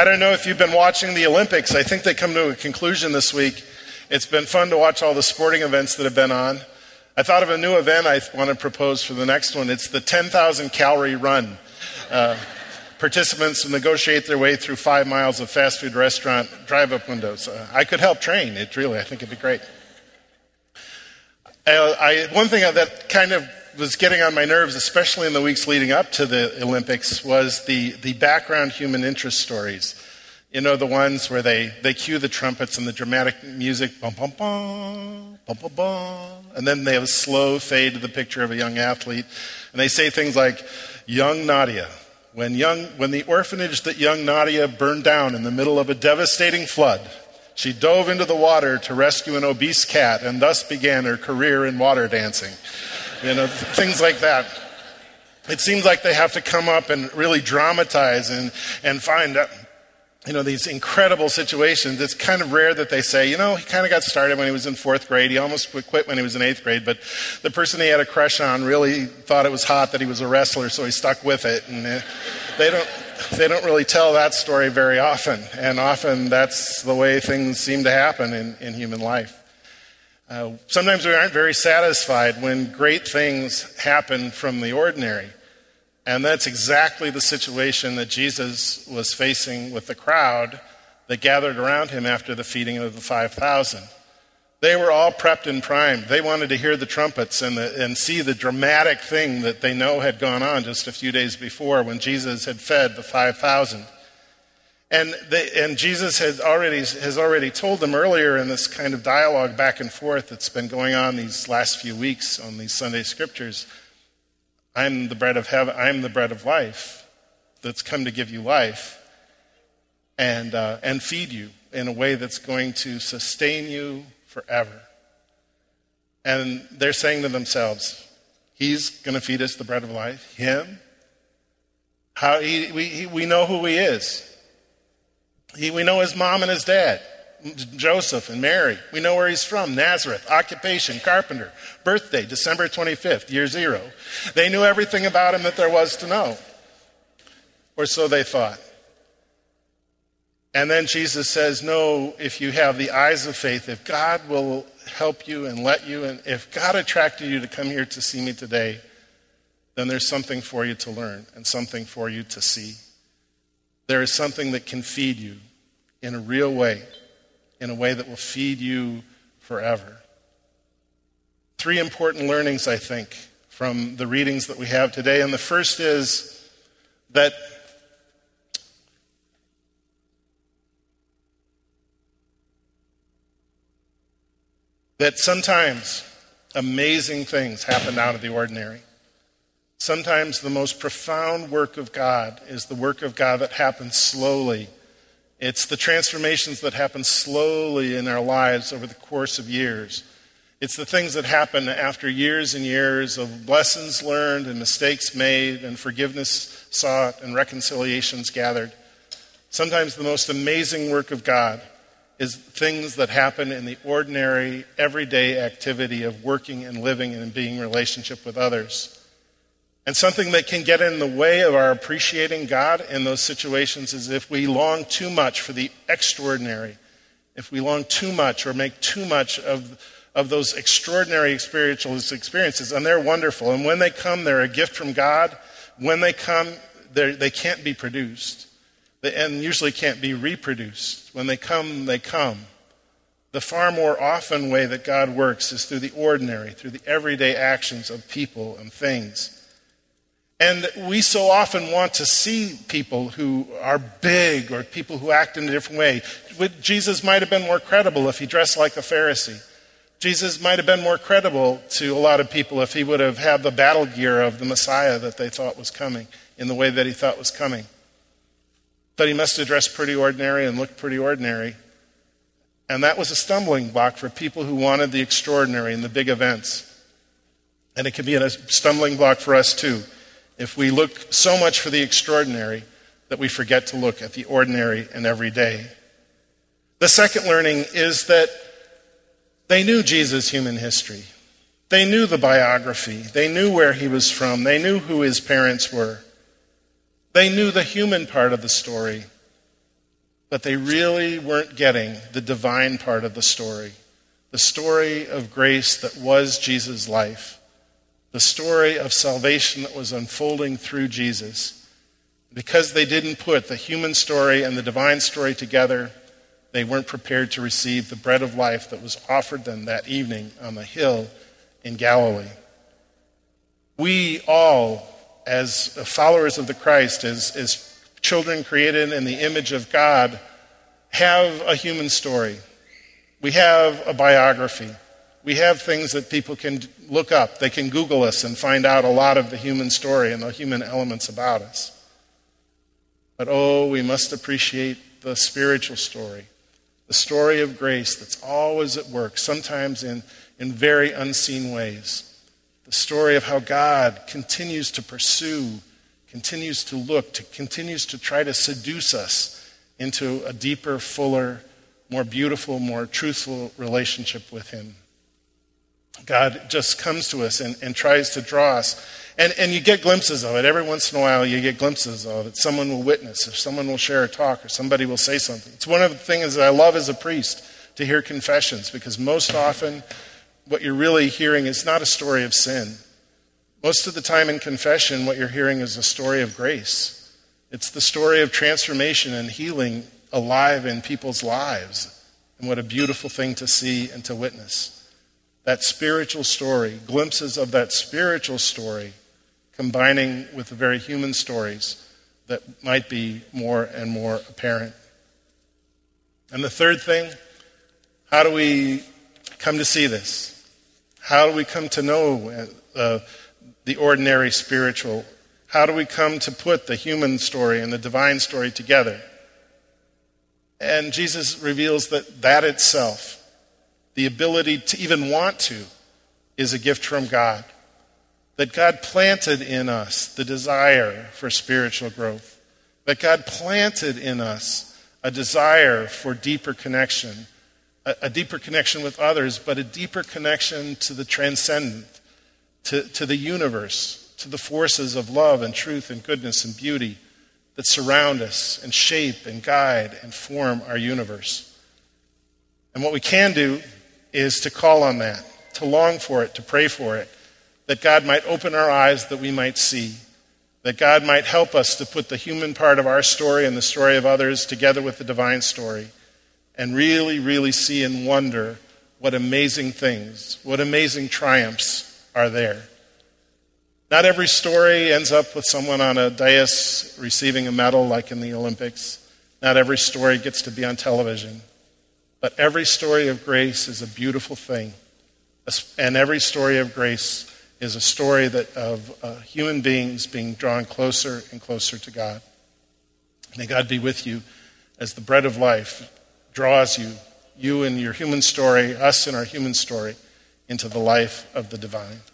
I don't know if you've been watching the Olympics. I think they come to a conclusion this week. It's been fun to watch all the sporting events that have been on. I thought of a new event I want to propose for the next one. It's the 10,000 calorie run. Participants negotiate their way through 5 miles of fast food restaurant drive-up windows. I could help train it, really. I think it'd be great. One thing that kind of was getting on my nerves, especially in the weeks leading up to the Olympics, was the background human interest stories. You know, the ones where they cue the trumpets and the dramatic music, bum, bum, bum, bum, bum, bum, and then they have a slow fade to the picture of a young athlete. And they say things like, young Nadia, when the orphanage that young Nadia burned down in the middle of a devastating flood, she dove into the water to rescue an obese cat and thus began her career in water dancing. You know, things like that. It seems like they have to come up and really dramatize and find, these incredible situations. It's kind of rare that they say, he kind of got started when he was in 4th grade. He almost quit when he was in 8th grade, but the person he had a crush on really thought it was hot that he was a wrestler, so he stuck with it. And they don't really tell that story very often. And often that's the way things seem to happen in human life. Sometimes we aren't very satisfied when great things happen from the ordinary. And that's exactly the situation that Jesus was facing with the crowd that gathered around him after the feeding of the 5,000. They were all prepped and primed. They wanted to hear the trumpets and see the dramatic thing that they know had gone on just a few days before when Jesus had fed the 5,000. And Jesus has already told them earlier in this kind of dialogue back and forth that's been going on these last few weeks on these Sunday scriptures, I'm the bread of heaven, I'm the bread of life that's come to give you life and feed you in a way that's going to sustain you forever. And they're saying to themselves, he's going to feed us the bread of life? Him? We know who he is. We know his mom and his dad, Joseph and Mary. We know where he's from, Nazareth, occupation, carpenter, birthday, December 25th, year 0. They knew everything about him that there was to know, or so they thought. And then Jesus says, no, if you have the eyes of faith, if God will help you and let you, and if God attracted you to come here to see me today, then there's something for you to learn and something for you to see. There is something that can feed you in a real way, in a way that will feed you forever. 3 important learnings, I think, from the readings that we have today. And the first is that sometimes amazing things happen out of the ordinary. Sometimes the most profound work of God is the work of God that happens slowly. It's the transformations that happen slowly in our lives over the course of years. It's the things that happen after years and years of lessons learned and mistakes made and forgiveness sought and reconciliations gathered. Sometimes the most amazing work of God is things that happen in the ordinary, everyday activity of working and living and being in relationship with others. And something that can get in the way of our appreciating God in those situations is if we long too much for the extraordinary, if we long too much or make too much of those extraordinary spiritual experiences, and they're wonderful. And when they come, they're a gift from God. When they come, they can't be produced, and usually can't be reproduced. When they come, they come. The far more often way that God works is through the ordinary, through the everyday actions of people and things. And we so often want to see people who are big or people who act in a different way. Jesus might have been more credible if he dressed like a Pharisee. Jesus might have been more credible to a lot of people if he would have had the battle gear of the Messiah that they thought was coming in the way that he thought was coming. But he must have dressed pretty ordinary and looked pretty ordinary. And that was a stumbling block for people who wanted the extraordinary and the big events. And it can be a stumbling block for us too, if we look so much for the extraordinary that we forget to look at the ordinary and everyday. The second learning is that they knew Jesus' human history. They knew the biography. They knew where he was from. They knew who his parents were. They knew the human part of the story. but they really weren't getting the divine part of the story of grace that was Jesus' life, the story of salvation that was unfolding through Jesus. Because they didn't put the human story and the divine story together, they weren't prepared to receive the bread of life that was offered them that evening on the hill in Galilee. We all, as followers of the Christ, as children created in the image of God, have a human story. We have a biography. We have things that people can look up. They can Google us and find out a lot of the human story and the human elements about us. But we must appreciate the spiritual story, the story of grace that's always at work, sometimes in very unseen ways. The story of how God continues to pursue, continues to look, continues to try to seduce us into a deeper, fuller, more beautiful, more truthful relationship with him. God just comes to us and tries to draw us. And you get glimpses of it. Every once in a while you get glimpses of it. Someone will witness, or someone will share a talk, or somebody will say something. It's one of the things that I love as a priest, to hear confessions, because most often what you're really hearing is not a story of sin. Most of the time in confession, what you're hearing is a story of grace. It's the story of transformation and healing alive in people's lives. And what a beautiful thing to see and to witness. That spiritual story, glimpses of that spiritual story, combining with the very human stories that might be more and more apparent. And the third thing, how do we come to see this? How do we come to know the ordinary spiritual? How do we come to put the human story and the divine story together? And Jesus reveals that itself, the ability to even want to, is a gift from God. That God planted in us the desire for spiritual growth. That God planted in us a desire for deeper connection. A deeper connection with others, but a deeper connection to the transcendent, to the universe, to the forces of love and truth and goodness and beauty that surround us and shape and guide and form our universe. And what we can do is to call on that, to long for it, to pray for it, that God might open our eyes that we might see, that God might help us to put the human part of our story and the story of others together with the divine story, and really, really see and wonder what amazing things, what amazing triumphs are there. Not every story ends up with someone on a dais receiving a medal like in the Olympics. Not every story gets to be on television. But every story of grace is a beautiful thing. And every story of grace is a story of human beings being drawn closer and closer to God. May God be with you as the bread of life draws you in your human story, us in our human story, into the life of the divine.